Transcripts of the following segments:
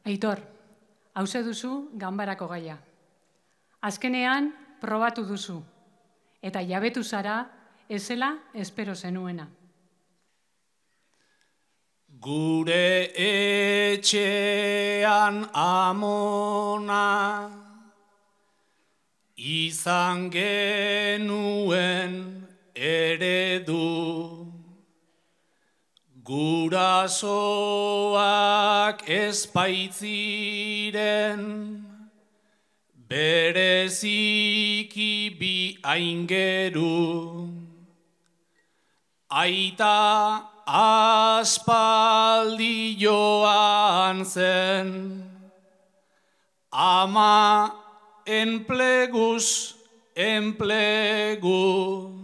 Aitor, hauze duzu ganbarako gaia. Azkenean probatu duzu, eta jabetu zara ezela espero zenuena. Gure etxean amona, izan genuen eredu. Gurasoak ezpaitziren, bereziki bi aingeru. Aita aspaldi joan zen, ama enpleguz enplegu.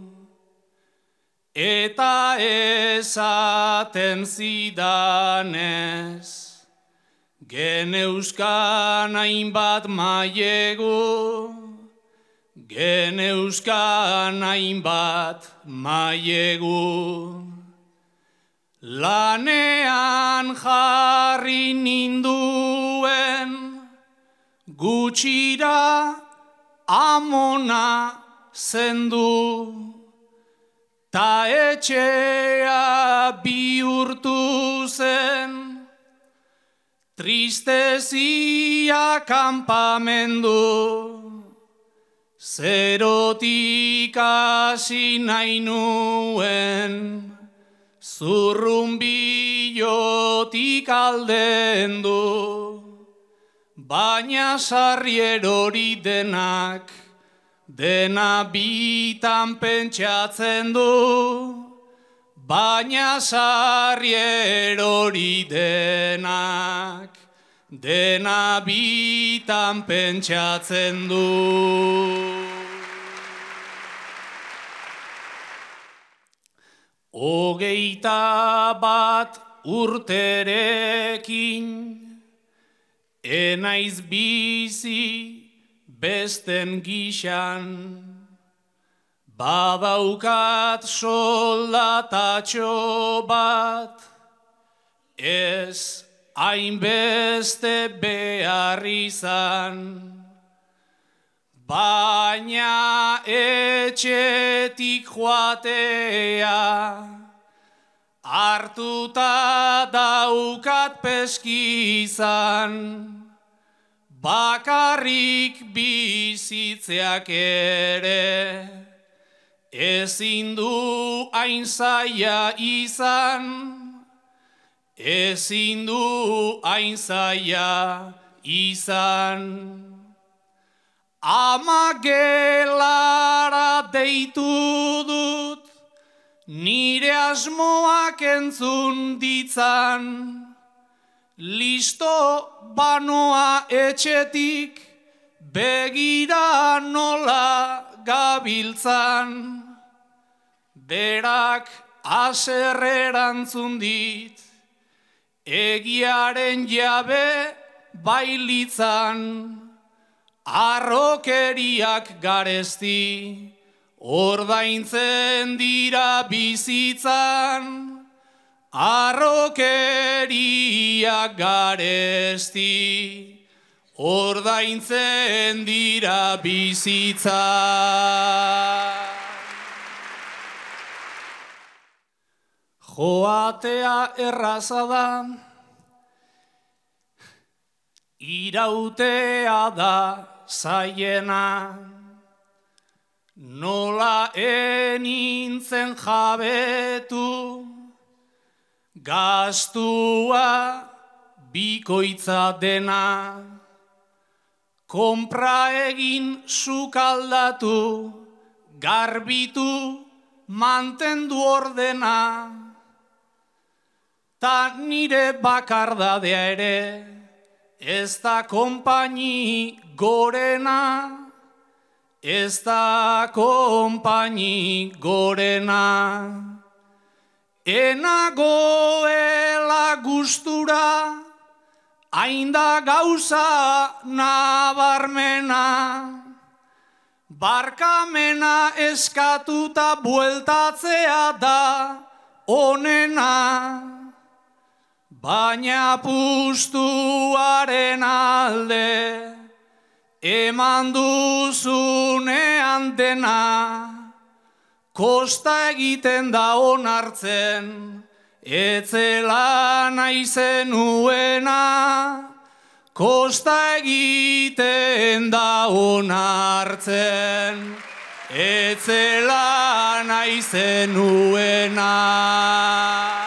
Eta esaten zidanez, geneuzkan hainbat mailegu, geneuzkan hainbat mailegu. Lanean jarri ninduen, gutxira amona zendu. Ta etxea bihurtu zen, tristezia kanpamendu. Zerotik hasi nahi nuen, zurrunbilotik aldendu. Baina sarri erori denak, dena bitan pentsatzen du, baina sarri erori denak, dena bitan pentsatzen du. Hogeita bat urterekin, enaiz bizi besten gixan, badaukat soldatatxo bat, ez hainbeste behar izan. Baina etxetik joatea, hartuta daukat peskizan. Bakarrik bizitzeak ere, ezin du hain zaila izan, ezin du hain zaila izan. Ama gelara deitu dut, nire asmoak entzun ditzan. Listo banoa etxetik, begira nola gabiltzan. Berak aserrerantzun dit, egiaren jabe bailitzan. Arrokeriak garesti, ordaintzen dira bizitzan. Arrokeriak garesti, ordaintzen dira bizitzan. Joatea erraza da, irautea da zaiena, nola enintzen jabetu, gastua bikoitza dena. Konpra egin sukaldatu, garbitu mantendu ordena. Ta nire bakardadea ere, ez da konpaini gorena, ez da konpaini gorena. Enagoela gustura, hainda gauza nabarmena. Barkamena eskatuta bueltatzea da onena. baina pustuaren alde, eman duzunean dena, kosta egiten da onartzen, etzela nahi zenuena, kosta egiten da onartzen, etzela nahi zenuena.